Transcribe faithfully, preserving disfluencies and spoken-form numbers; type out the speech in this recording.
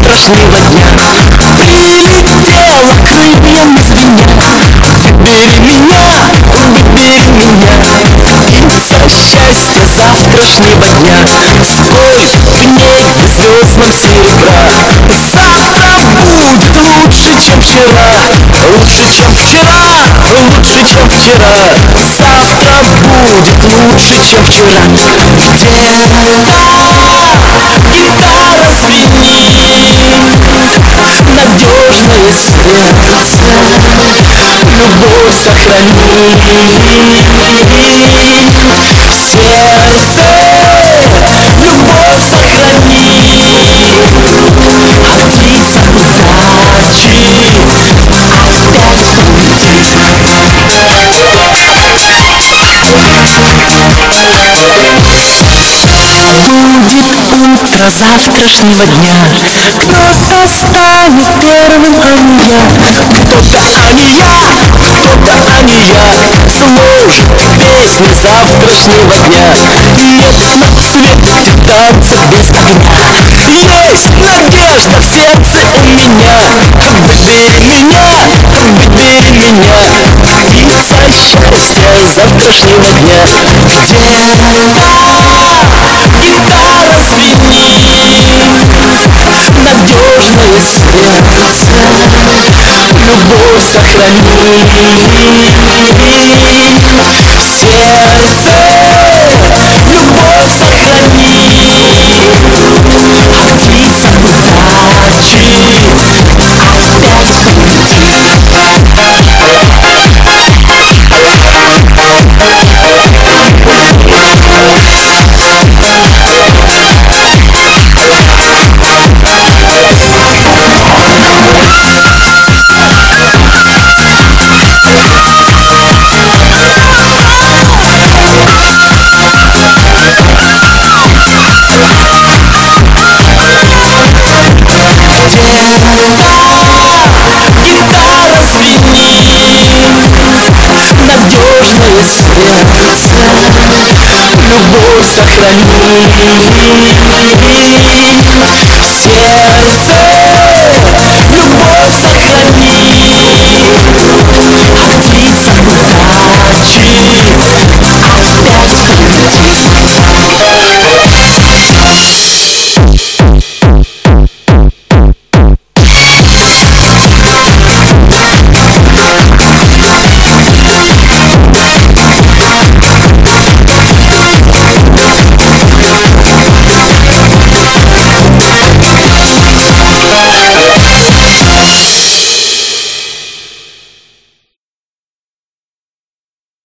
завтрашнего дня. Прилетела крыльями звеня. Выбери меня, выбери меня из-за счастья завтрашнего дня. Сколько меди, звездного серебра завтра будет лучше, чем вчера. Лучше, чем вчера, лучше, чем вчера. Завтра будет лучше, чем вчера. Гитара, звенит, надежное сердце, любовь сохрани. Сердце, любовь сохрани. От лица удачи опять улетит. Будет утро завтрашнего дня. Просто станет первым, а не я. Кто-то, а не я, кто-то, а не я сложит песню завтрашнего дня. И этому свету танцы без меня. Есть надежда в сердце у меня. Выбери меня, выбери меня из-за счастья завтрашнего дня. Гитара звенит, надежное сердце, любовь сохрани. Сердце, любовь сохрани. От лица удачи опять улетит. Гитара звенит, надежное сердце, любовь сохрани.